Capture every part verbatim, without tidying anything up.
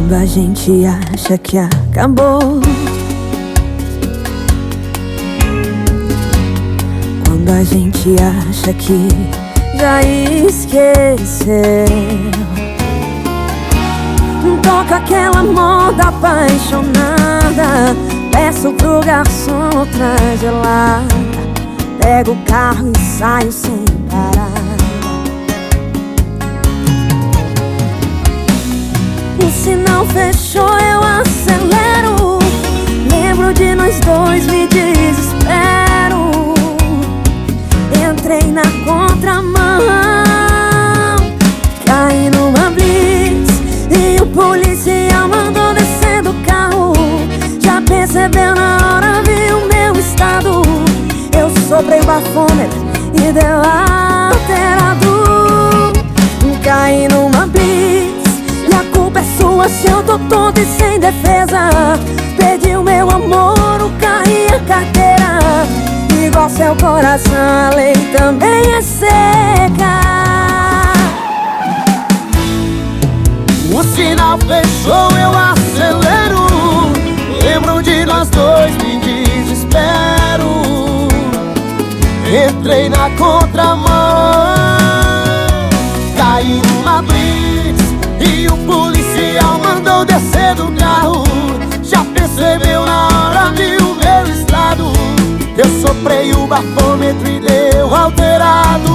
Quando a gente acha que acabou, quando a gente acha que já esqueceu, toca aquela moda apaixonada. Peço pro garçom outra gelada, pego o carro e saio sem parar. O sinal fechou, eu acelero. Lembro de nós dois, me desespero. Entrei na contramão, caí numa blitz e o policial mandou descer do carro. Já percebeu na hora, viu o meu estado. Eu soprei o bafômetro e deu alterado. Caí numa blitz e a culpa é sua se eu tô tonto e sem defesa. Perdi o meu amor, o carro e a carteira. Igual seu coração, a lei também é seca. O sinal fechou, eu acelero. Lembro de nós dois, me desespero. Entrei na contramão, caí numa blitz e o policial mandou descer do carro. Já percebeu na hora, viu o meu estado. Eu soprei o bafômetro e deu alterado.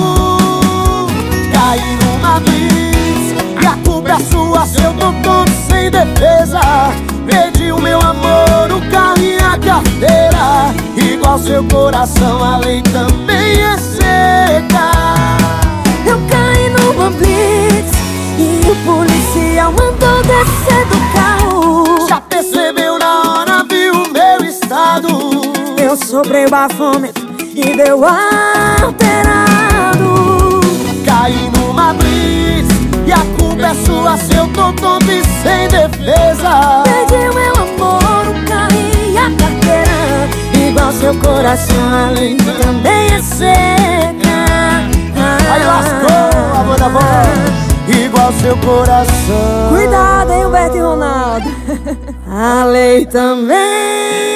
Caí numa blitz e a culpa é sua se eu tô todo sem defesa. Perdi o meu amor, o carro e a carteira. Igual seu coração, a lei também é seca. Eu caí numa blitz e o policial mandou descer do carro. Já percebeu na hora, viu o meu estado. Eu soprei o bafômetro e deu alterado. Caí numa blitz e a culpa é sua se eu tô tonto e sem defesa. Perdi o meu amor, o carro e a carteira. Igual seu coração, a lei também é seca. Aí lascou a voz da voz, igual seu coração. Cuidado, hein, Beto e Ronaldo. A lei também